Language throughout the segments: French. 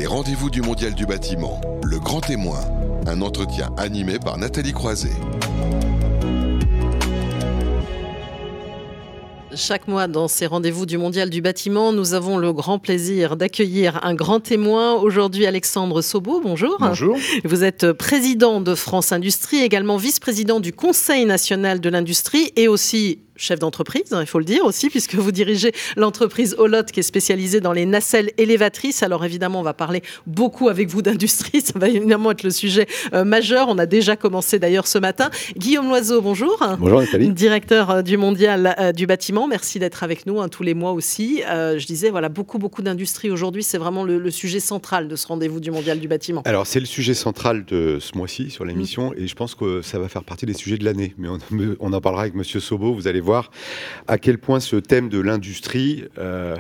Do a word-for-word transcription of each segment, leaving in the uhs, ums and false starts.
Les rendez-vous du Mondial du bâtiment, le grand témoin. Un entretien animé par Nathalie Croiset. Chaque mois, dans ces rendez-vous du Mondial du bâtiment, nous avons le grand plaisir d'accueillir un grand témoin. Aujourd'hui, Alexandre Sobo, bonjour. Bonjour. Vous êtes président de France Industrie, également vice-président du Conseil national de l'industrie et aussi chef d'entreprise, il faut le dire aussi, puisque vous dirigez l'entreprise Olotte qui est spécialisée dans les nacelles élévatrices. Alors évidemment, on va parler beaucoup avec vous d'industrie, ça va évidemment être le sujet euh, majeur. On a déjà commencé d'ailleurs ce matin. Guillaume Loiseau, bonjour. Bonjour Nathalie. Directeur euh, du Mondial euh, du bâtiment. Merci d'être avec nous hein, tous les mois aussi. Euh, je disais, voilà, beaucoup, beaucoup d'industrie aujourd'hui. C'est vraiment le, le sujet central de ce rendez-vous du Mondial du bâtiment. Alors, c'est le sujet central de ce mois-ci sur l'émission mmh. et je pense que ça va faire partie des sujets de l'année. Mais on, on en parlera avec Monsieur Sobo, vous allez voir à quel point ce thème de l'industrie euh,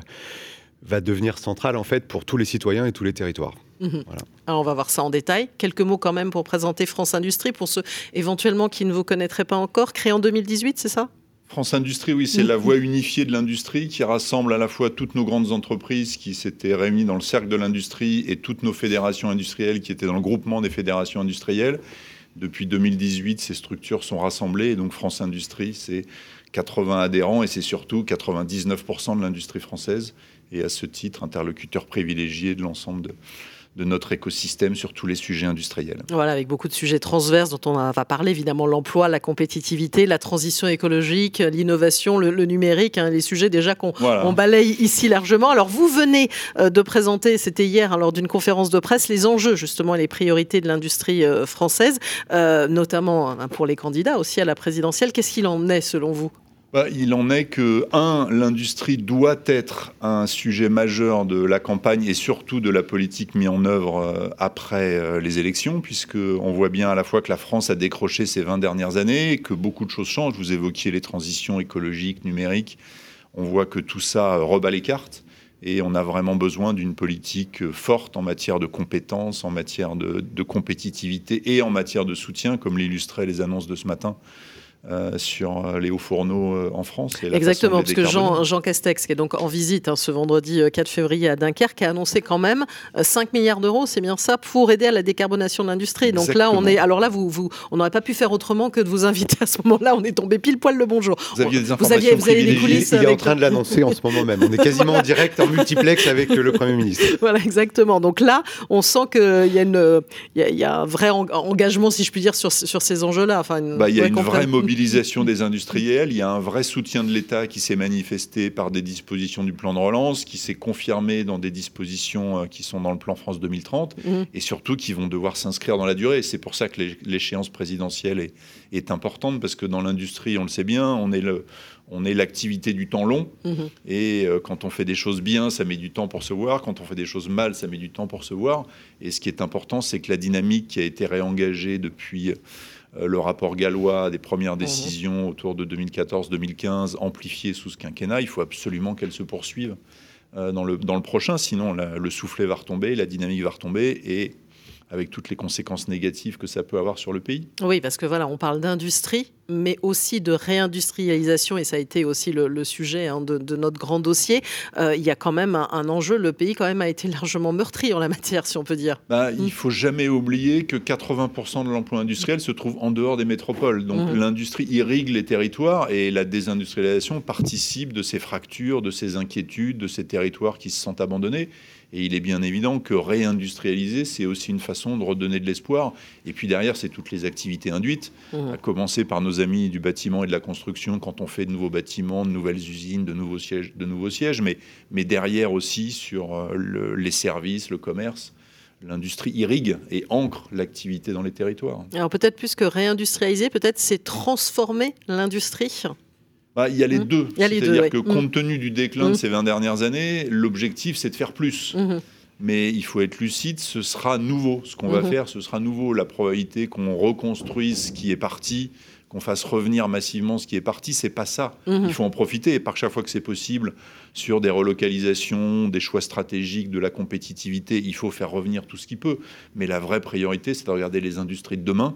va devenir central en fait pour tous les citoyens et tous les territoires. Mmh. Voilà. Alors on va voir ça en détail. Quelques mots quand même pour présenter France Industrie pour ceux éventuellement qui ne vous connaîtraient pas encore. Créé en deux mille dix-huit, c'est ça ? France Industrie, oui, c'est mmh. la voie unifiée de l'industrie qui rassemble à la fois toutes nos grandes entreprises qui s'étaient réunies dans le cercle de l'industrie et toutes nos fédérations industrielles qui étaient dans le groupement des fédérations industrielles. Depuis deux mille dix-huit, ces structures sont rassemblées et donc France Industrie, c'est quatre-vingts adhérents et c'est surtout quatre-vingt-dix-neuf pour cent de l'industrie française et à ce titre, interlocuteur privilégié de l'ensemble de, de notre écosystème sur tous les sujets industriels. Voilà, avec beaucoup de sujets transverses dont on va parler, évidemment l'emploi, la compétitivité, la transition écologique, l'innovation, le, le numérique, hein, les sujets déjà qu'on voilà. on balaye ici largement. Alors vous venez euh, de présenter, c'était hier hein, lors d'une conférence de presse, les enjeux justement et les priorités de l'industrie euh, française, euh, notamment hein, pour les candidats aussi à la présidentielle. Qu'est-ce qu'il en est selon vous ? Bah, il en est que, un, l'industrie doit être un sujet majeur de la campagne et surtout de la politique mise en œuvre euh, après euh, les élections, puisqu'on voit bien à la fois que la France a décroché ces vingt dernières années, que beaucoup de choses changent. Vous évoquiez les transitions écologiques, numériques. On voit que tout ça rebat les cartes et on a vraiment besoin d'une politique forte en matière de compétences, en matière de, de compétitivité et en matière de soutien, comme l'illustraient les annonces de ce matin. Euh, sur les hauts fourneaux euh, en France. Et la Exactement, parce que Jean, Jean Castex, qui est donc en visite hein, ce vendredi euh, quatre février à Dunkerque, a annoncé quand même euh, cinq milliards d'euros, c'est bien ça, pour aider à la décarbonation de l'industrie. Donc Exactement. là, on est. Alors là, vous, vous, on n'aurait pas pu faire autrement que de vous inviter à ce moment-là. On est tombé pile poil le bonjour. Vous aviez des informations vous aviez, vous avez des coulisses. Il est en train de l'annoncer en ce moment même. On est quasiment en direct, en multiplex avec le Premier ministre. Voilà, exactement. Donc là, on sent qu'il y a, une, il y a, il y a un vrai engagement, si je puis dire, sur, sur ces enjeux-là. Enfin, une bah, il y a une vraie mobilisation. mobilisation des industriels, il y a un vrai soutien de l'État qui s'est manifesté par des dispositions du plan de relance, qui s'est confirmé dans des dispositions qui sont dans le plan France deux mille trente, mmh. et surtout qui vont devoir s'inscrire dans la durée. Et c'est pour ça que l'échéance présidentielle est, est importante, parce que dans l'industrie, on le sait bien, on est le... On est l'activité du temps long mmh. et euh, quand on fait des choses bien, ça met du temps pour se voir. Quand on fait des choses mal, ça met du temps pour se voir. Et ce qui est important, c'est que la dynamique qui a été réengagée depuis euh, le rapport Gallois, des premières décisions mmh. autour de deux mille quatorze deux mille quinze, amplifiée sous ce quinquennat, il faut absolument qu'elle se poursuive euh, dans, le, dans le prochain. Sinon, la, le soufflet va retomber, la dynamique va retomber et avec toutes les conséquences négatives que ça peut avoir sur le pays. Oui, parce que voilà, on parle d'industrie, mais aussi de réindustrialisation, et ça a été aussi le, le sujet hein, de, de notre grand dossier. Euh, il y a quand même un, un enjeu, le pays quand même a été largement meurtri en la matière, si on peut dire. Bah, mmh. Il ne faut jamais oublier que quatre-vingts pour cent de l'emploi industriel se trouve en dehors des métropoles. Donc mmh. l'industrie irrigue les territoires et la désindustrialisation participe de ces fractures, de ces inquiétudes, de ces territoires qui se sentent abandonnés. Et il est bien évident que réindustrialiser, c'est aussi une façon de redonner de l'espoir. Et puis derrière, c'est toutes les activités induites, mmh. à commencer par nos amis du bâtiment et de la construction, quand on fait de nouveaux bâtiments, de nouvelles usines, de nouveaux sièges, de nouveaux sièges mais, mais derrière aussi sur le, les services, le commerce. L'industrie irrigue et ancre l'activité dans les territoires. Alors peut-être plus que réindustrialiser, peut-être c'est transformer l'industrie. Bah, il y a les mmh. deux. Il y a les C'est-à-dire deux, que oui. compte tenu du déclin mmh. de ces vingt dernières années, l'objectif, c'est de faire plus. Mmh. Mais il faut être lucide, ce sera nouveau. Ce qu'on mmh. va faire, ce sera nouveau. La probabilité qu'on reconstruise ce qui est parti, qu'on fasse revenir massivement ce qui est parti, c'est pas ça. Mmh. Il faut en profiter. Et par chaque fois que c'est possible, sur des relocalisations, des choix stratégiques, de la compétitivité, il faut faire revenir tout ce qui peut. Mais la vraie priorité, c'est de regarder les industries de demain,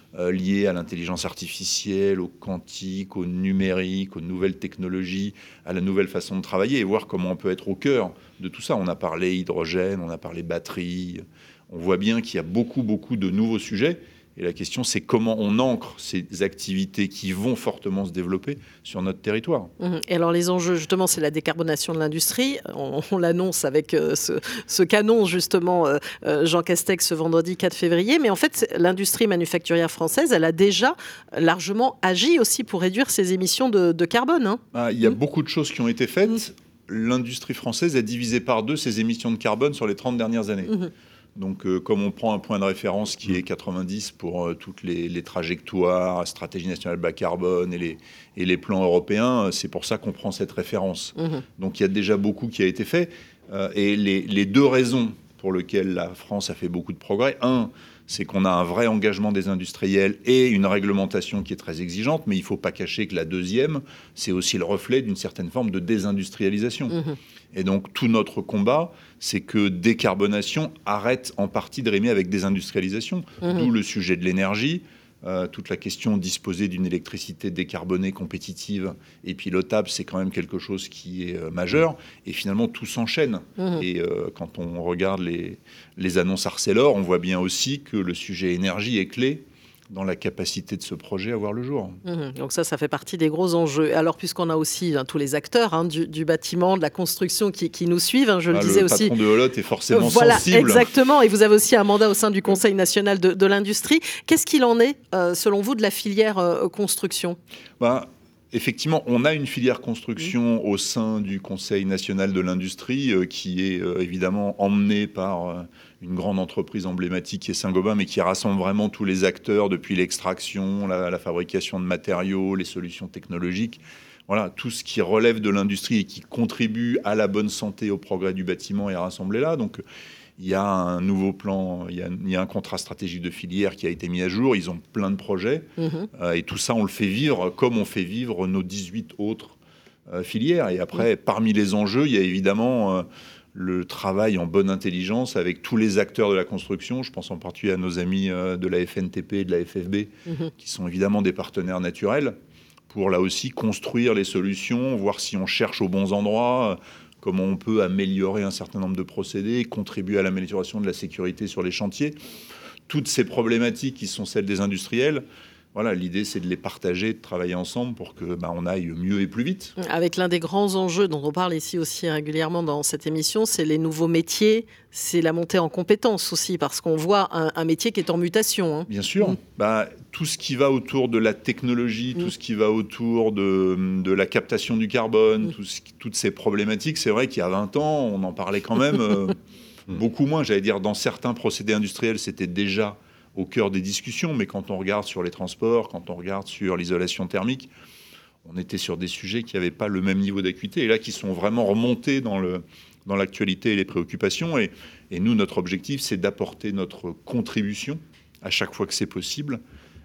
euh, liées à l'intelligence artificielle, au quantique, au numérique, aux nouvelles technologies, à la nouvelle façon de travailler et voir comment on peut être au cœur de tout ça. On a parlé hydrogène, on a parlé batterie. On voit bien qu'il y a beaucoup, beaucoup de nouveaux sujets. Et la question, c'est comment on ancre ces activités qui vont fortement se développer sur notre territoire. Et alors les enjeux, justement, c'est la décarbonation de l'industrie. On, on l'annonce avec euh, ce, ce canon, justement, euh, Jean Castex, ce vendredi quatre février. Mais en fait, l'industrie manufacturière française, elle a déjà largement agi aussi pour réduire ses émissions de, de carbone. Hein. Ah, il y a mmh. beaucoup de choses qui ont été faites. Mmh. L'industrie française a divisé par deux ses émissions de carbone sur les trente dernières années. Mmh. Donc, euh, comme on prend un point de référence qui est quatre-vingt-dix pour euh, toutes les, les trajectoires, stratégie nationale bas carbone et les, et les plans européens, c'est pour ça qu'on prend cette référence. Mmh. Donc, il y a déjà beaucoup qui a été fait. Euh, et les, les deux raisons pour lesquelles la France a fait beaucoup de progrès, un, c'est qu'on a un vrai engagement des industriels et une réglementation qui est très exigeante, mais il ne faut pas cacher que la deuxième, c'est aussi le reflet d'une certaine forme de désindustrialisation. Mmh. Et donc, tout notre combat, c'est que décarbonation arrête en partie de rimer avec désindustrialisation. Mmh. D'où le sujet de l'énergie, euh, toute la question de disposer d'une électricité décarbonée, compétitive et pilotable, c'est quand même quelque chose qui est euh, majeur. Et finalement, tout s'enchaîne. Mmh. Et euh, quand on regarde les, les annonces Arcelor, on voit bien aussi que le sujet énergie est clé dans la capacité de ce projet à voir le jour. Mmh, donc ça, ça fait partie des gros enjeux. Alors, puisqu'on a aussi hein, tous les acteurs hein, du, du bâtiment, de la construction qui, qui nous suivent, hein, je le ah, disais le aussi. Le patron de Holotte est forcément voilà, sensible. Exactement, et vous avez aussi un mandat au sein du Conseil national de, de l'industrie. Qu'est-ce qu'il en est, euh, selon vous, de la filière euh, construction ? bah, Effectivement, on a une filière construction mmh. au sein du Conseil national de l'industrie euh, qui est euh, évidemment emmenée par... Euh, une grande entreprise emblématique qui est Saint-Gobain, mais qui rassemble vraiment tous les acteurs depuis l'extraction, la, la fabrication de matériaux, les solutions technologiques. Voilà, tout ce qui relève de l'industrie et qui contribue à la bonne santé, au progrès du bâtiment est rassemblé là. Donc, il y a un nouveau plan, il y a, il y a un contrat stratégique de filière qui a été mis à jour. Ils ont plein de projets. Mmh. Euh, et tout ça, on le fait vivre comme on fait vivre nos dix-huit autres euh, filières. Et après, mmh. parmi les enjeux, il y a évidemment... Euh, le travail en bonne intelligence avec tous les acteurs de la construction. Je pense en particulier à nos amis de la F N T P et de la F F B, mmh. qui sont évidemment des partenaires naturels, pour là aussi construire les solutions, voir si on cherche aux bons endroits, comment on peut améliorer un certain nombre de procédés, contribuer à l'amélioration de la sécurité sur les chantiers. Toutes ces problématiques qui sont celles des industriels, voilà, l'idée, c'est de les partager, de travailler ensemble pour que bah, on aille mieux et plus vite. Avec l'un des grands enjeux dont on parle ici aussi régulièrement dans cette émission, c'est les nouveaux métiers, c'est la montée en compétences aussi, parce qu'on voit un, un métier qui est en mutation. Hein. Bien sûr. Mmh. Bah, tout ce qui va autour de la technologie, mmh. tout ce qui va autour de, de la captation du carbone, mmh. tout ce, toutes ces problématiques, c'est vrai qu'il y a vingt ans, on en parlait quand même euh, beaucoup moins. J'allais dire, dans certains procédés industriels, c'était déjà... au cœur des discussions, mais quand on regarde sur les transports, quand on regarde sur l'isolation thermique, on était sur des sujets qui n'avaient pas le même niveau d'acuité, et là, qui sont vraiment remontés dans, le, dans l'actualité et les préoccupations. Et, et nous, notre objectif, c'est d'apporter notre contribution, à chaque fois que c'est possible,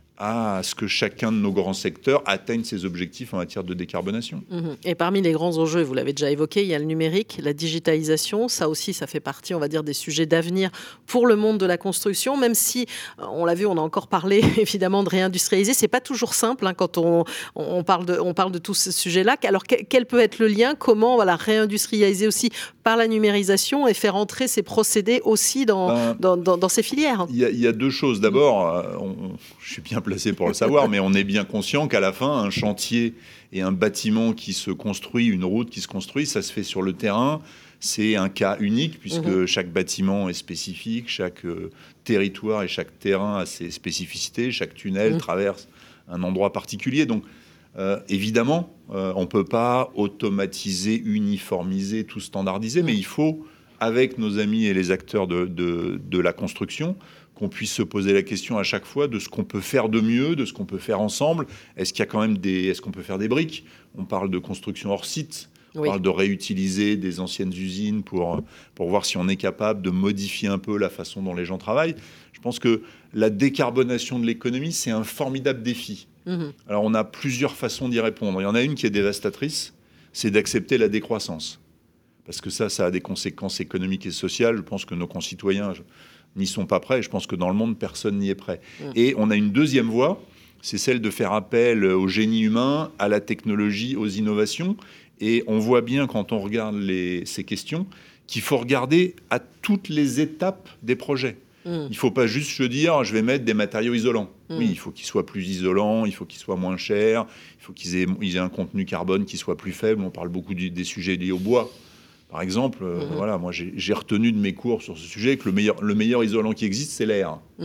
à ce que chacun de nos grands secteurs atteigne ses objectifs en matière de décarbonation. Mmh. Et parmi les grands enjeux, vous l'avez déjà évoqué, il y a le numérique, la digitalisation. Ça aussi, ça fait partie, on va dire, des sujets d'avenir pour le monde de la construction, même si, on l'a vu, on a encore parlé, évidemment, de réindustrialiser. C'est pas toujours simple hein, quand on, on, parle de, on parle de tous ces sujets-là. Alors, quel peut être le lien ? Comment voilà, réindustrialiser aussi par la numérisation et faire entrer ces procédés aussi dans, ben, dans, dans, dans ces filières ? Il y, y a deux choses. D'abord, mmh. on, je suis bien placé pour le savoir, mais on est bien conscient qu'à la fin, un chantier et un bâtiment qui se construit, une route qui se construit, ça se fait sur le terrain. C'est un cas unique puisque mmh. chaque bâtiment est spécifique, chaque euh, territoire et chaque terrain a ses spécificités, chaque tunnel mmh. traverse un endroit particulier. Donc, euh, évidemment, euh, on ne peut pas automatiser, uniformiser, tout standardiser, mmh. mais il faut, avec nos amis et les acteurs de, de, de la construction, qu'on puisse se poser la question à chaque fois de ce qu'on peut faire de mieux, de ce qu'on peut faire ensemble. Est-ce qu'il y a quand même des... Est-ce qu'on peut faire des briques ? On parle de construction hors site. On oui. parle de réutiliser des anciennes usines pour, pour voir si on est capable de modifier un peu la façon dont les gens travaillent. Je pense que la décarbonation de l'économie, c'est un formidable défi. Mmh. Alors, on a plusieurs façons d'y répondre. Il y en a une qui est dévastatrice, c'est d'accepter la décroissance. Parce que ça, ça a des conséquences économiques et sociales. Je pense que nos concitoyens... Je... n'y sont pas prêts. Et je pense que dans le monde, personne n'y est prêt. Mmh. Et on a une deuxième voie, c'est celle de faire appel au génie humain, à la technologie, aux innovations. Et on voit bien, quand on regarde les, ces questions, qu'il faut regarder à toutes les étapes des projets. Mmh. Il ne faut pas juste se dire, je vais mettre des matériaux isolants. Mmh. Oui, il faut qu'ils soient plus isolants, il faut qu'ils soient moins chers, il faut qu'ils aient, ils aient un contenu carbone qui soit plus faible. On parle beaucoup du, des sujets liés au bois. Par exemple, mmh. euh, voilà, moi j'ai, j'ai retenu de mes cours sur ce sujet que le meilleur, le meilleur isolant qui existe, c'est l'air. Mmh.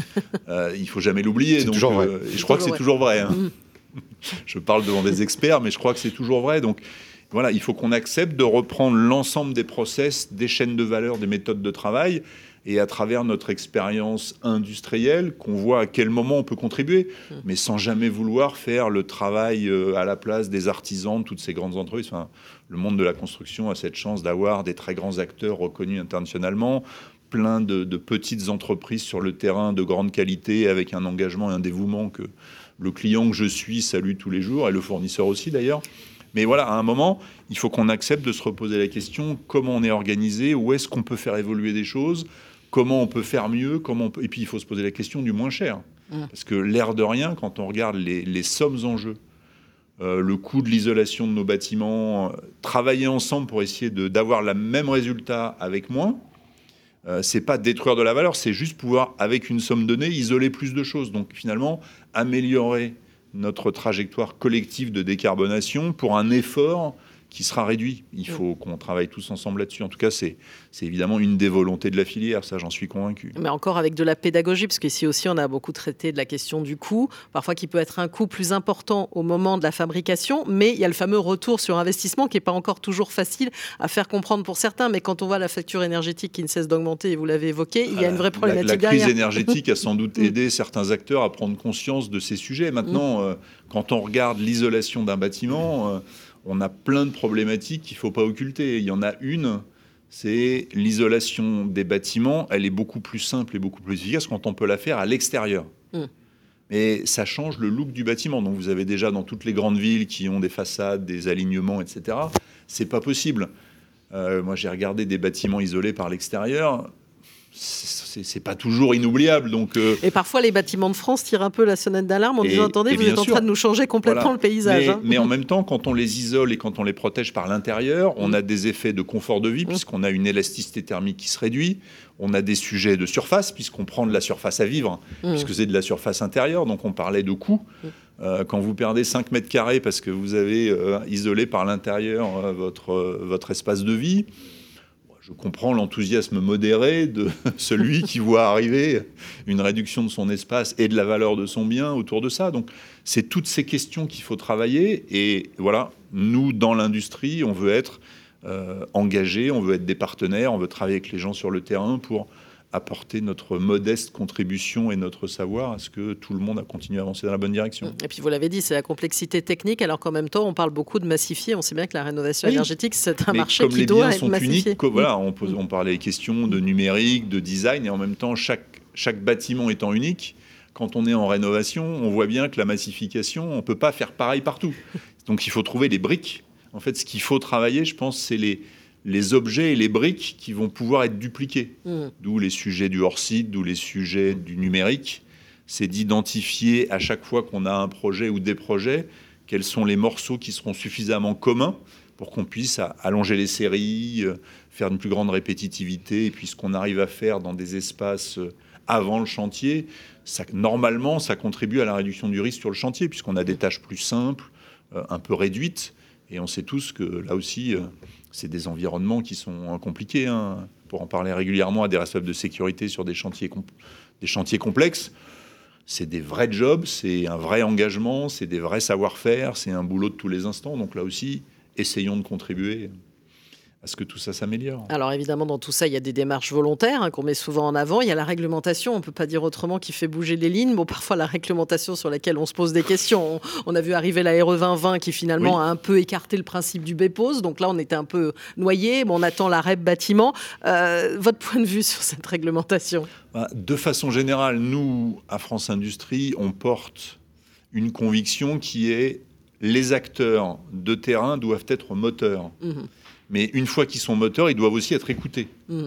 Euh, il ne faut jamais l'oublier. C'est donc, toujours vrai. Euh, et je crois que c'est vrai. toujours vrai. Hein. Mmh. Je parle devant des experts, mais je crois que c'est toujours vrai. Donc voilà, il faut qu'on accepte de reprendre l'ensemble des process, des chaînes de valeur, des méthodes de travail, et à travers notre expérience industrielle, qu'on voit à quel moment on peut contribuer, mmh. mais sans jamais vouloir faire le travail à la place des artisans, de toutes ces grandes entreprises. Enfin, le monde de la construction a cette chance d'avoir des très grands acteurs reconnus internationalement, plein de, de petites entreprises sur le terrain de grande qualité, avec un engagement et un dévouement que le client que je suis salue tous les jours, et le fournisseur aussi d'ailleurs. Mais voilà, à un moment, il faut qu'on accepte de se reposer la question, comment on est organisé, où est-ce qu'on peut faire évoluer des choses, comment on peut faire mieux, comment on peut... et puis il faut se poser la question du moins cher. Mmh. Parce que l'air de rien, quand on regarde les, les sommes en jeu, euh, le coût de l'isolation de nos bâtiments, euh, travailler ensemble pour essayer de, d'avoir le même résultat avec moins, euh, c'est pas détruire de la valeur, c'est juste pouvoir, avec une somme donnée, isoler plus de choses. Donc finalement, améliorer notre trajectoire collective de décarbonation pour un effort qui sera réduit. Il faut qu'on travaille tous ensemble là-dessus. En tout cas, c'est, c'est évidemment une des volontés de la filière, ça j'en suis convaincu. Mais encore avec de la pédagogie, parce qu'ici aussi on a beaucoup traité de la question du coût, parfois qui peut être un coût plus important au moment de la fabrication, mais il y a le fameux retour sur investissement qui n'est pas encore toujours facile à faire comprendre pour certains, mais quand on voit la facture énergétique qui ne cesse d'augmenter, et vous l'avez évoqué, il y a une vraie problématique derrière. La, la crise derrière. énergétique a sans doute aidé certains acteurs à prendre conscience de ces sujets. Maintenant, euh, quand on regarde l'isolation d'un bâtiment, euh, on a plein de problématiques qu'il ne faut pas occulter. Il y en a une, c'est l'isolation des bâtiments. Elle est beaucoup plus simple et beaucoup plus efficace quand on peut la faire à l'extérieur. Mmh. Mais ça change le look du bâtiment. Donc vous avez déjà dans toutes les grandes villes qui ont des façades, des alignements, et cetera. C'est pas possible. Euh, moi, j'ai regardé des bâtiments isolés par l'extérieur. C'est, c'est pas toujours inoubliable. Donc, euh... Et parfois, les bâtiments de France tirent un peu la sonnette d'alarme en et, disant « Attendez, vous êtes en sûr. train de nous changer complètement voilà. le paysage. Mais, hein. » mais en même temps, quand on les isole et quand on les protège par l'intérieur, on mmh. a des effets de confort de vie, mmh. puisqu'on a une élasticité thermique qui se réduit. On a des sujets de surface, puisqu'on prend de la surface à vivre, mmh. puisque c'est de la surface intérieure. Donc, on parlait de coût. Mmh. Euh, quand vous perdez cinq mètres carrés parce que vous avez euh, isolé par l'intérieur euh, votre, euh, votre espace de vie, je comprends l'enthousiasme modéré de celui qui voit arriver une réduction de son espace et de la valeur de son bien autour de ça. Donc, c'est toutes ces questions qu'il faut travailler. Et voilà, nous, dans l'industrie, on veut être euh, engagés, on veut être des partenaires, on veut travailler avec les gens sur le terrain pour apporter notre modeste contribution et notre savoir à ce que tout le monde a continué à avancer dans la bonne direction. Et puis vous l'avez dit, c'est la complexité technique, alors qu'en même temps, on parle beaucoup de massifier. On sait bien que la rénovation oui. énergétique, c'est un Mais marché qui doit être massifié. Uniques, voilà, on, pose, on parlait des questions de numérique, de design, et en même temps, chaque, chaque bâtiment étant unique, quand on est en rénovation, on voit bien que la massification, on ne peut pas faire pareil partout. Donc il faut trouver les briques. En fait, ce qu'il faut travailler, je pense, c'est les... les objets et les briques qui vont pouvoir être dupliqués. Mmh. D'où les sujets du hors-site, d'où les sujets du numérique. C'est d'identifier à chaque fois qu'on a un projet ou des projets, quels sont les morceaux qui seront suffisamment communs pour qu'on puisse allonger les séries, faire une plus grande répétitivité, et puis ce qu'on arrive à faire dans des espaces avant le chantier, ça, normalement, ça contribue à la réduction du risque sur le chantier, puisqu'on a des tâches plus simples, un peu réduites, et on sait tous que là aussi... c'est des environnements qui sont compliqués. Hein. Pour en parler régulièrement à des responsables de sécurité sur des chantiers, comp- des chantiers complexes, c'est des vrais jobs, c'est un vrai engagement, c'est des vrais savoir-faire, c'est un boulot de tous les instants. Donc là aussi, essayons de contribuer à ce que tout ça s'améliore. Alors évidemment, dans tout ça, il y a des démarches volontaires hein, qu'on met souvent en avant. Il y a la réglementation, on ne peut pas dire autrement, qui fait bouger les lignes. Bon, parfois, la réglementation sur laquelle on se pose des questions. On, on a vu arriver la R E vingt vingt qui finalement oui. a un peu écarté le principe du B P O S. Donc là, on était un peu noyé. Bon, on attend la R E P bâtiment. Euh, votre point de vue sur cette réglementation ? Bah, de façon générale, nous, à France Industrie, on porte une conviction qui est les acteurs de terrain doivent être moteurs. Mmh. Mais une fois qu'ils sont moteurs, ils doivent aussi être écoutés. Mmh.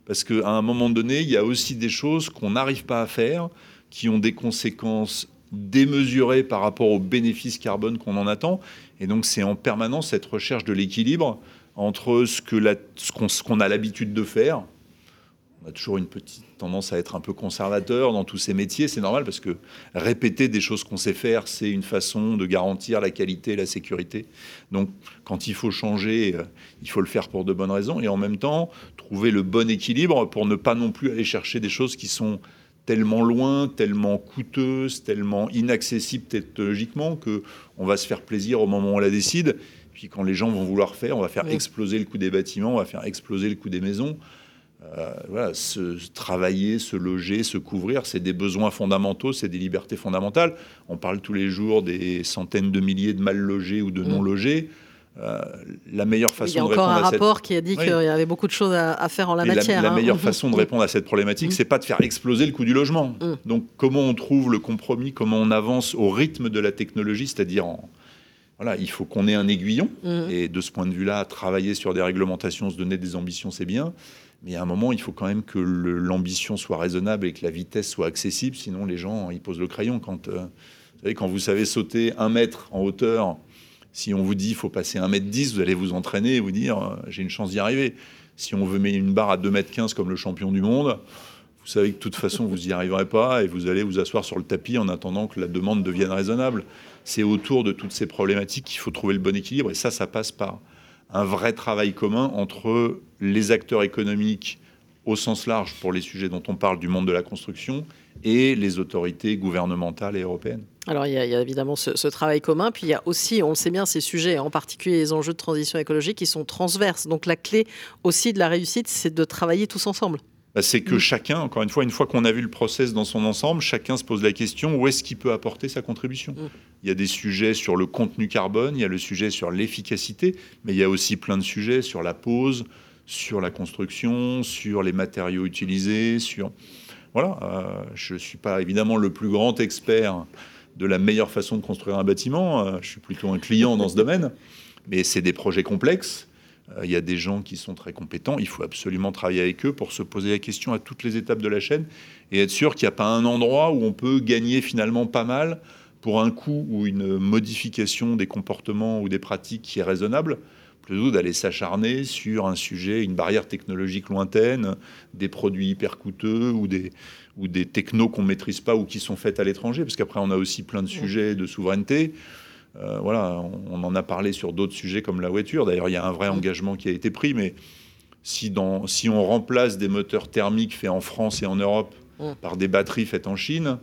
Parce qu'à un moment donné, il y a aussi des choses qu'on n'arrive pas à faire, qui ont des conséquences démesurées par rapport aux bénéfices carbone qu'on en attend. Et donc, c'est en permanence cette recherche de l'équilibre entre ce, que la, ce, qu'on, ce qu'on a l'habitude de faire. On a toujours une petite tendance à être un peu conservateur dans tous ces métiers. C'est normal parce que répéter des choses qu'on sait faire, c'est une façon de garantir la qualité et la sécurité. Donc, quand il faut changer, il faut le faire pour de bonnes raisons. Et en même temps, trouver le bon équilibre pour ne pas non plus aller chercher des choses qui sont tellement loin, tellement coûteuses, tellement inaccessibles technologiquement qu'on va se faire plaisir au moment où on la décide. Puis quand les gens vont vouloir faire, on va faire oui. exploser le coût des bâtiments, on va faire exploser le coût des maisons. Euh, voilà, se travailler, se loger, se couvrir, c'est des besoins fondamentaux, c'est des libertés fondamentales. On parle tous les jours des centaines de milliers de mal logés ou de mmh. non logés. Euh, la meilleure façon de répondre à cette... Il y a encore un rapport qui a dit oui. qu'il y avait beaucoup de choses à, à faire en la Et matière. La, hein. la meilleure mmh. façon de répondre à cette problématique, mmh. c'est pas de faire exploser le coût du logement. Mmh. Donc comment on trouve le compromis, comment on avance au rythme de la technologie, c'est-à-dire en... Voilà, il faut qu'on ait un aiguillon. Mmh. Et de ce point de vue-là, travailler sur des réglementations, se donner des ambitions, c'est bien. Mais à un moment, il faut quand même que le, l'ambition soit raisonnable et que la vitesse soit accessible. Sinon, les gens, ils posent le crayon. Quand, euh, vous savez, quand vous savez sauter un mètre en hauteur, si on vous dit qu'il faut passer un mètre dix, vous allez vous entraîner et vous dire euh, j'ai une chance d'y arriver. Si on veut mettre une barre à deux mètres quinze comme le champion du monde, vous savez que de toute façon, vous n'y arriverez pas et vous allez vous asseoir sur le tapis en attendant que la demande devienne raisonnable. C'est autour de toutes ces problématiques qu'il faut trouver le bon équilibre. Et ça, ça passe par un vrai travail commun entre les acteurs économiques au sens large pour les sujets dont on parle du monde de la construction et les autorités gouvernementales et européennes. Alors il y a, il y a évidemment ce, ce travail commun, puis il y a aussi, on le sait bien, ces sujets, en particulier les enjeux de transition écologique qui sont transverses. Donc la clé aussi de la réussite, c'est de travailler tous ensemble. Bah, c'est que mmh. chacun, encore une fois, une fois qu'on a vu le process dans son ensemble, chacun se pose la question où est-ce qu'il peut apporter sa contribution. Mmh. Il y a des sujets sur le contenu carbone, il y a le sujet sur l'efficacité, mais il y a aussi plein de sujets sur la pose, sur la construction, sur les matériaux utilisés, sur... Voilà, euh, je ne suis pas évidemment le plus grand expert de la meilleure façon de construire un bâtiment, euh, je suis plutôt un client dans ce domaine, mais c'est des projets complexes. Il y a des gens qui sont très compétents. Il faut absolument travailler avec eux pour se poser la question à toutes les étapes de la chaîne et être sûr qu'il n'y a pas un endroit où on peut gagner finalement pas mal pour un coût ou une modification des comportements ou des pratiques qui est raisonnable, plutôt d'aller s'acharner sur un sujet, une barrière technologique lointaine, des produits hyper coûteux ou des, ou des technos qu'on ne maîtrise pas ou qui sont faits à l'étranger. Parce qu'après, on a aussi plein de sujets de souveraineté. Euh, voilà, on en a parlé sur d'autres sujets comme la voiture. D'ailleurs, il y a un vrai engagement qui a été pris, mais si, dans, si on remplace des moteurs thermiques faits en France et en Europe mmh. par des batteries faites en Chine,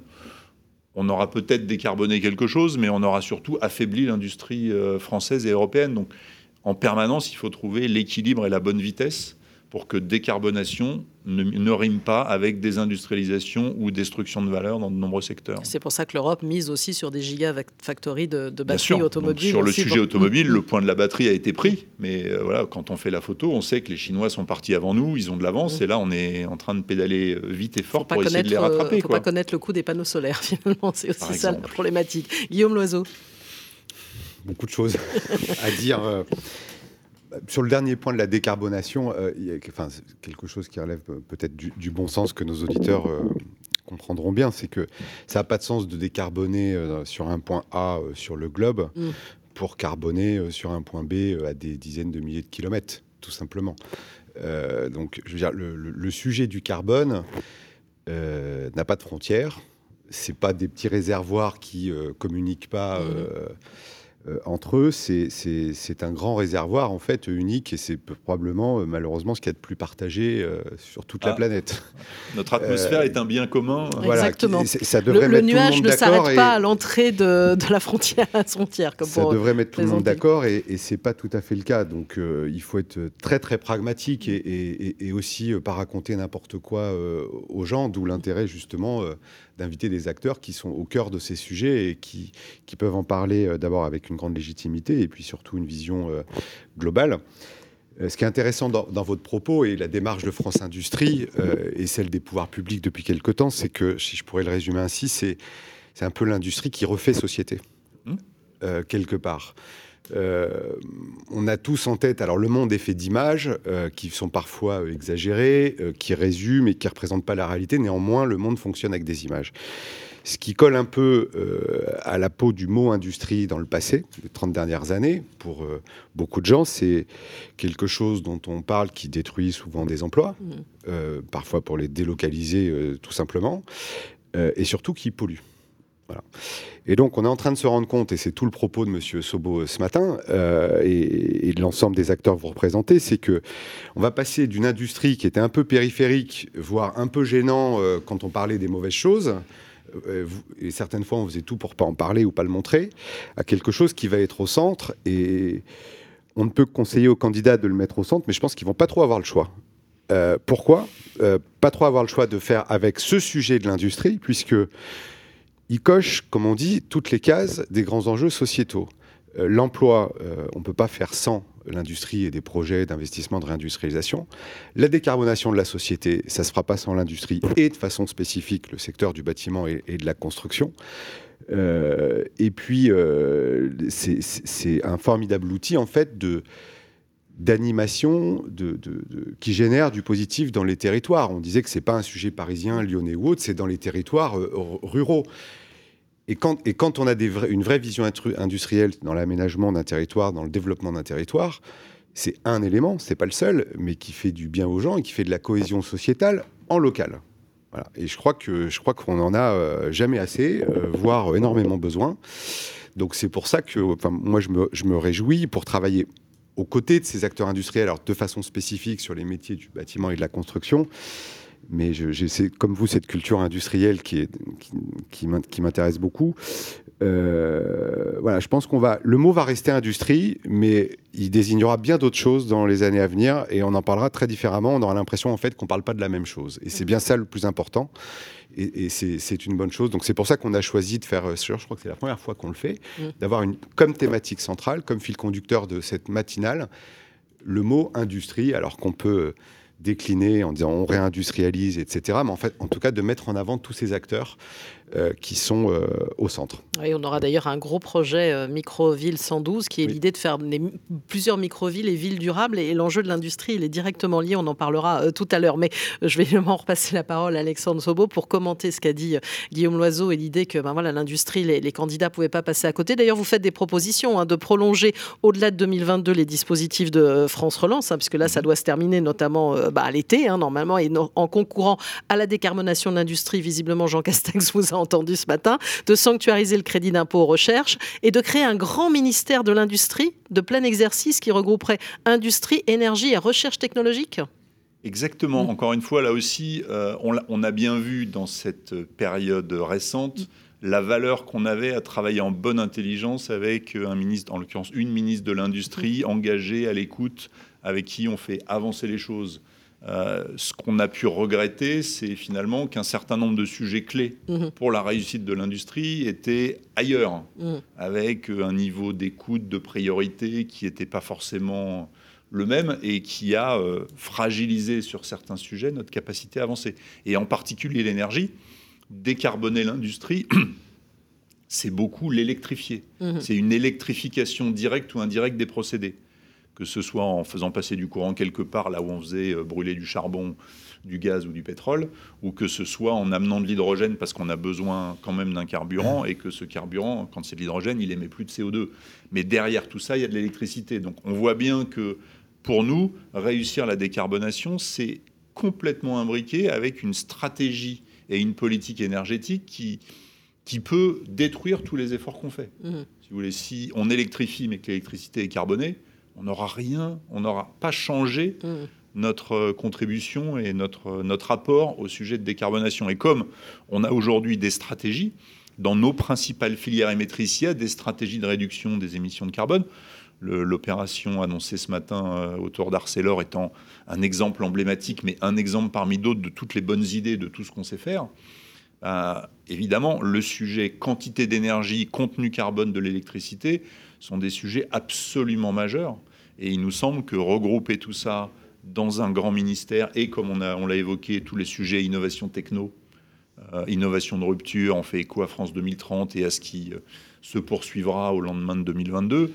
on aura peut-être décarboné quelque chose, mais on aura surtout affaibli l'industrie euh, française et européenne. Donc, en permanence, il faut trouver l'équilibre et la bonne vitesse pour que décarbonation ne, ne rime pas avec désindustrialisation ou destruction de valeur dans de nombreux secteurs. C'est pour ça que l'Europe mise aussi sur des gigafactories de, de batteries automobiles. Sur le sujet pour... automobile, le point de la batterie a été pris. Mais euh, voilà, quand on fait la photo, on sait que les Chinois sont partis avant nous, ils ont de l'avance. Mmh. Et là, on est en train de pédaler vite et fort pour essayer de les rattraper. Il ne faut quoi. pas connaître le coût des panneaux solaires, finalement. C'est aussi Par ça exemple. la problématique. Guillaume Loiseau. Beaucoup de choses à dire. Euh... Sur le dernier point de la décarbonation, euh, il y a enfin, quelque chose qui relève peut-être du, du bon sens que nos auditeurs euh, comprendront bien, c'est que ça n'a pas de sens de décarboner euh, sur un point A euh, sur le globe mmh. pour carboner euh, sur un point B euh, à des dizaines de milliers de kilomètres, tout simplement. Euh, donc, je veux dire, le, le, le sujet du carbone euh, n'a pas de frontières. C'est pas des petits réservoirs qui euh, communiquent pas. Mmh. Euh, Euh, entre eux, c'est, c'est, c'est un grand réservoir en fait unique et c'est probablement euh, malheureusement ce qu'il y a de plus partagé euh, sur toute ah, la planète. Notre atmosphère euh, est un bien commun. Voilà, exactement. Qui, ça devrait le, mettre le nuage tout le monde ne s'arrête et... pas à l'entrée de, de la frontière à la frontière. Comme ça pour devrait mettre présenter. tout le monde d'accord et, et c'est pas tout à fait le cas. Donc euh, il faut être très très pragmatique et, et, et aussi euh, pas raconter n'importe quoi euh, aux gens. D'où l'intérêt justement euh, d'inviter des acteurs qui sont au cœur de ces sujets et qui, qui peuvent en parler euh, d'abord avec une grande légitimité et puis surtout une vision euh, globale. Euh, ce qui est intéressant dans, dans votre propos et la démarche de France Industrie euh, et celle des pouvoirs publics depuis quelque temps, c'est que, si je pourrais le résumer ainsi, c'est, c'est un peu l'industrie qui refait société, mmh. euh, quelque part. Euh, on a tous en tête, alors le monde est fait d'images euh, qui sont parfois euh, exagérées, euh, qui résument et qui ne représentent pas la réalité. Néanmoins, le monde fonctionne avec des images. Ce qui colle un peu euh, à la peau du mot industrie dans le passé, les trente dernières années, pour euh, beaucoup de gens, c'est quelque chose dont on parle qui détruit souvent des emplois, mmh. euh, parfois pour les délocaliser euh, tout simplement, euh, et surtout qui pollue. Voilà. Et donc, on est en train de se rendre compte, et c'est tout le propos de M. Sobo ce matin, euh, et, et de l'ensemble des acteurs que vous représentez, c'est qu'on va passer d'une industrie qui était un peu périphérique, voire un peu gênant euh, quand on parlait des mauvaises choses, euh, et certaines fois on faisait tout pour ne pas en parler ou pas le montrer, à quelque chose qui va être au centre. Et on ne peut conseiller aux candidats de le mettre au centre, mais je pense qu'ils ne vont pas trop avoir le choix. Euh, pourquoi euh, Pas trop avoir le choix de faire avec ce sujet de l'industrie, puisque il coche, comme on dit, toutes les cases des grands enjeux sociétaux. Euh, l'emploi, euh, on ne peut pas faire sans l'industrie et des projets d'investissement, de réindustrialisation. La décarbonation de la société, ça ne se fera pas sans l'industrie et de façon spécifique le secteur du bâtiment et, et de la construction. Euh, et puis, euh, c'est, c'est un formidable outil, en fait, de... d'animation de, de, de, qui génère du positif dans les territoires. On disait que ce n'est pas un sujet parisien, lyonnais ou autre, c'est dans les territoires euh, ruraux. Et quand, et quand on a des vrais, une vraie vision industrielle dans l'aménagement d'un territoire, dans le développement d'un territoire, c'est un élément, ce n'est pas le seul, mais qui fait du bien aux gens et qui fait de la cohésion sociétale en local. Voilà. Et je crois, que, je crois qu'on n'en a euh, jamais assez, euh, voire énormément besoin. Donc c'est pour ça que enfin, moi je me, je me réjouis pour travailler aux côtés de ces acteurs industriels, alors de façon spécifique sur les métiers du bâtiment et de la construction, mais je, j'ai comme vous cette culture industrielle qui, est, qui, qui, qui m'intéresse beaucoup. Euh, voilà, je pense qu'on va, le mot va rester industrie, mais il désignera bien d'autres choses dans les années à venir, et on en parlera très différemment. On aura l'impression en fait qu'on ne parle pas de la même chose, et c'est bien ça le plus important. Et, et c'est, c'est une bonne chose. Donc c'est pour ça qu'on a choisi de faire, je crois que c'est la première fois qu'on le fait, mmh. d'avoir une, comme thématique centrale, comme fil conducteur de cette matinale, le mot industrie, alors qu'on peut décliner en disant on réindustrialise, et cetera. Mais en fait, en tout cas, de mettre en avant tous ces acteurs euh, qui sont euh, au centre. Oui, on aura d'ailleurs un gros projet euh, Microville cent douze qui est oui. l'idée de faire des, plusieurs microvilles et villes durables. Et, et l'enjeu de l'industrie, il est directement lié. On en parlera euh, tout à l'heure. Mais euh, je vais évidemment repasser la parole à Alexandre Sobo pour commenter ce qu'a dit euh, Guillaume Loiseau et l'idée que ben, voilà, l'industrie, les, les candidats ne pouvaient pas passer à côté. D'ailleurs, vous faites des propositions hein, de prolonger au-delà de deux mille vingt-deux les dispositifs de euh, France Relance, hein, puisque là, ça doit se terminer notamment euh, bah, à l'été, hein, normalement, et no- en concourant à la décarbonation de l'industrie. Visiblement, Jean Castex vous a entendu ce matin, de sanctuariser le crédit d'impôt aux recherches et de créer un grand ministère de l'industrie de plein exercice qui regrouperait industrie, énergie et recherche technologique. Exactement. Mmh. Encore une fois, là aussi, euh, on, on a bien vu dans cette période récente mmh. la valeur qu'on avait à travailler en bonne intelligence avec un ministre, en l'occurrence une ministre de l'Industrie, mmh. engagée, à l'écoute, avec qui on fait avancer les choses. Euh, ce qu'on a pu regretter, c'est finalement qu'un certain nombre de sujets clés mmh. pour la réussite de l'industrie étaient ailleurs, mmh. avec un niveau d'écoute, de priorité qui n'était pas forcément le même et qui a euh, fragilisé sur certains sujets notre capacité à avancer. Et en particulier l'énergie, décarboner l'industrie, c'est beaucoup l'électrifier. Mmh. C'est une électrification directe ou indirecte des procédés. Que ce soit en faisant passer du courant quelque part, là où on faisait brûler du charbon, du gaz ou du pétrole, ou que ce soit en amenant de l'hydrogène parce qu'on a besoin quand même d'un carburant, et que ce carburant, quand c'est de l'hydrogène, il émet plus de C O deux. Mais derrière tout ça, il y a de l'électricité. Donc on voit bien que pour nous, réussir la décarbonation, c'est complètement imbriqué avec une stratégie et une politique énergétique qui, qui peut détruire tous les efforts qu'on fait. Mmh. Si vous voulez, si on électrifie mais que l'électricité est carbonée, on n'aura rien, on n'aura pas changé mmh. notre contribution et notre, notre apport au sujet de décarbonation. Et comme on a aujourd'hui des stratégies, dans nos principales filières émettrices, il y a des stratégies de réduction des émissions de carbone. Le, l'opération annoncée ce matin euh, autour d'Arcelor étant un exemple emblématique, mais un exemple parmi d'autres de toutes les bonnes idées de tout ce qu'on sait faire. Euh, évidemment, le sujet quantité d'énergie, contenu carbone de l'électricité sont des sujets absolument majeurs. Et il nous semble que regrouper tout ça dans un grand ministère, et comme on, a, on l'a évoqué, tous les sujets innovation techno, euh, innovation de rupture, on fait écho à France deux mille trente et à ce qui euh, se poursuivra au lendemain de deux mille vingt-deux, tout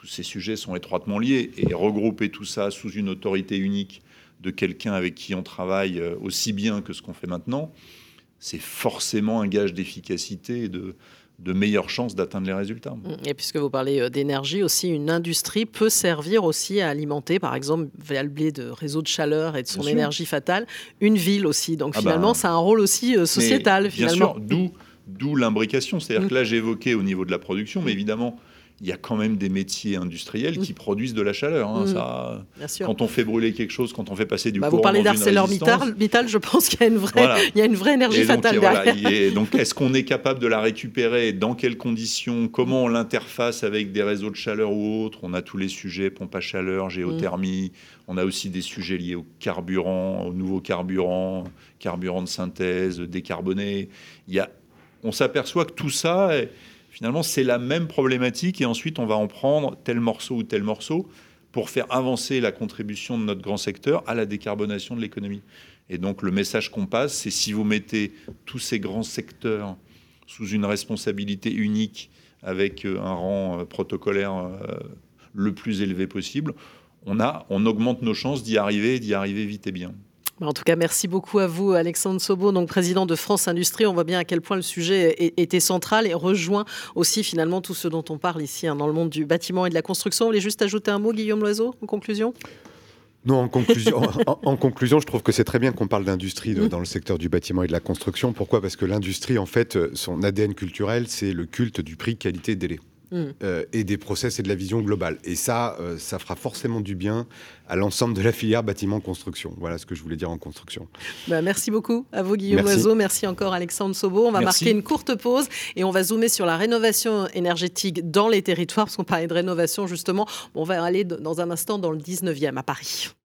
tous ces sujets sont étroitement liés. Et regrouper tout ça sous une autorité unique de quelqu'un avec qui on travaille aussi bien que ce qu'on fait maintenant, c'est forcément un gage d'efficacité et de, de meilleures chances d'atteindre les résultats. Et puisque vous parlez d'énergie aussi, une industrie peut servir aussi à alimenter, par exemple, via le biais de réseaux de chaleur et de son bien énergie sûr. fatale, une ville aussi. Donc ah finalement, ben, ça a un rôle aussi sociétal. Bien finalement. sûr, d'où, d'où l'imbrication. C'est-à-dire mmh. que là, j'ai évoqué au niveau de la production, mais évidemment, il y a quand même des métiers industriels qui mmh. produisent de la chaleur. Hein, mmh. ça, quand on fait brûler quelque chose, quand on fait passer du bah, courant vous parlez dans une d'ArcelorMittal, je pense qu'il y a une vraie, voilà. il y a une vraie énergie et donc, fatale voilà, derrière. Et donc, est-ce qu'on est capable de la récupérer? Dans quelles conditions? Comment on l'interface avec des réseaux de chaleur ou autres? On a tous les sujets, pompe à chaleur, géothermie. Mmh. On a aussi des sujets liés au carburant, aux nouveaux carburants, carburants de synthèse, décarbonés. Il y a, on s'aperçoit que tout ça... Est, finalement, c'est la même problématique et ensuite, on va en prendre tel morceau ou tel morceau pour faire avancer la contribution de notre grand secteur à la décarbonation de l'économie. Et donc, le message qu'on passe, c'est si vous mettez tous ces grands secteurs sous une responsabilité unique avec un rang protocolaire le plus élevé possible, on, a, on augmente nos chances d'y arriver, d'y arriver vite et bien. En tout cas, merci beaucoup à vous, Alexandre Sobo, donc président de France Industrie. On voit bien à quel point le sujet était central et rejoint aussi finalement tout ce dont on parle ici hein, dans le monde du bâtiment et de la construction. Vous voulez juste ajouter un mot, Guillaume Loiseau, en conclusion ? Non, en conclusion, en, en conclusion, je trouve que c'est très bien qu'on parle d'industrie de, dans le secteur du bâtiment et de la construction. Pourquoi ? Parce que l'industrie, en fait, son A D N culturel, c'est le culte du prix, qualité, délai. Mmh. Euh, et des process et de la vision globale. Et ça, euh, ça fera forcément du bien à l'ensemble de la filière bâtiment-construction. Voilà ce que je voulais dire en construction. Bah, merci beaucoup à vous, Guillaume merci. Loiseau. Merci encore, Alexandre Sobo. On va merci. marquer une courte pause et on va zoomer sur la rénovation énergétique dans les territoires, parce qu'on parlait de rénovation, justement. On va aller dans un instant dans le dix-neuvième à Paris.